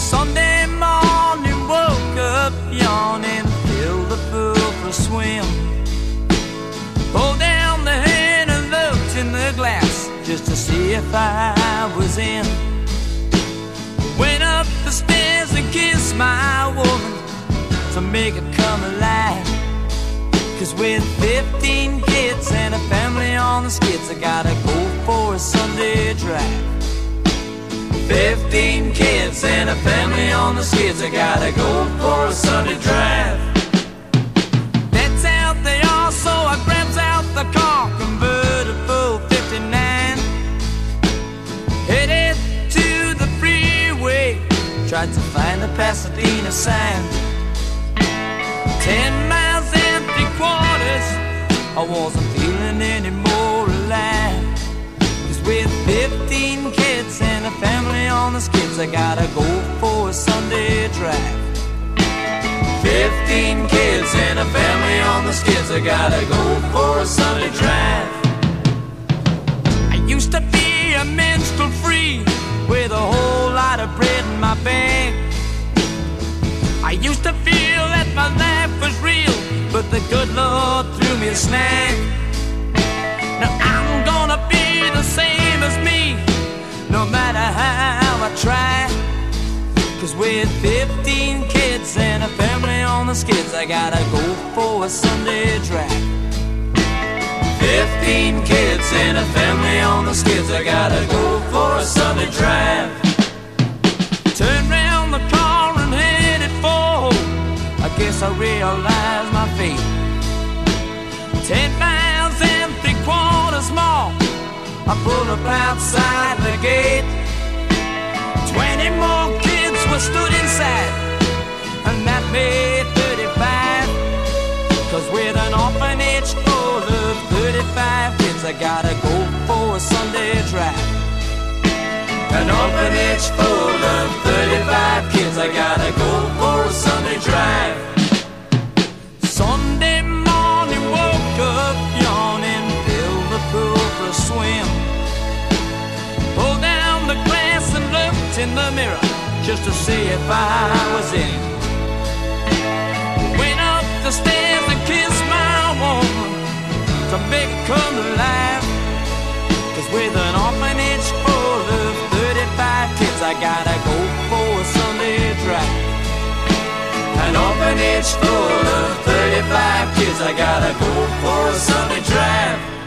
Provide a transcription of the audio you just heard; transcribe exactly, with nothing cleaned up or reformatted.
Sunday morning, woke up yawning, filled the pool for a swim. Pulled down the head and looked in the glass just to see if I was in. Went up the stairs and kissed my woman to make her come alive. Cause with fifteen kids and a family on the skids, I gotta go for a Sunday drive. Fifteen kids and a family on the skids, I gotta go for a Sunday drive. That's out they are, so I grabs out the car, convertible fifty-nine. Headed to the freeway, tried to find the Pasadena sign. Ten miles and three quarters, I wasn't feeling any more alive. Cause with fifteen kids and a family on the skids, I gotta go for a Sunday drive. Fifteen kids and a family on the skids, I gotta go for a Sunday drive. I used to be a minstrel free with a whole lot of bread in my bag. I used to feel that my life was real, but the good Lord threw me a snag. Now I'm gonna be the same as me, no matter how I try. Cause with fifteen kids and a family on the skids, I gotta go for a Sunday drive. Fifteen kids and a family on the skids, I gotta go for a Sunday drive. Turn round the car and headed for home, I guess I realized my fate. Ten miles and three quarters more, I pulled up outside the gate. Twenty more kids were stood inside, and that made thirty-five. Cause with an orphanage full of thirty-five kids, I gotta go for a Sunday drive. An orphanage full of thirty-five kids, I gotta go for a Sunday drive. Sunday morning, woke up yawning, filled the pool for a swim. Pulled down the glass and looked in the mirror just to see if I was in. Went up the stairs and kissed my woman to make her come alive. Cause with an orphanage full of thirty-five kids, I gotta go for a Sunday drive. An orphanage full of thirty-five kids, I gotta go for a Sunday drive.